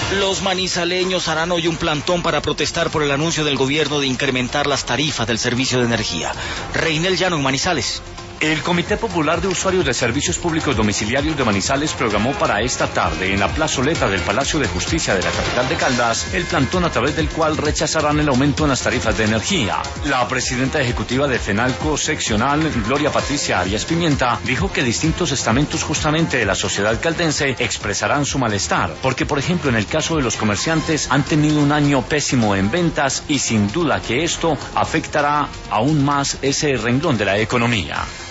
Los manizaleños harán hoy un plantón para protestar por el anuncio del gobierno de incrementar las tarifas del servicio de energía. Reinel Llano en Manizales. El Comité Popular de Usuarios de Servicios Públicos Domiciliarios de Manizales programó para esta tarde en la plazoleta del Palacio de Justicia de la capital de Caldas el plantón a través del cual rechazarán el aumento en las tarifas de energía. La presidenta ejecutiva de FENALCO seccional, Gloria Patricia Arias Pimienta, dijo que distintos estamentos justamente de la sociedad caldense expresarán su malestar, porque por ejemplo en el caso de los comerciantes han tenido un año pésimo en ventas y sin duda que esto afectará aún más ese renglón de la economía.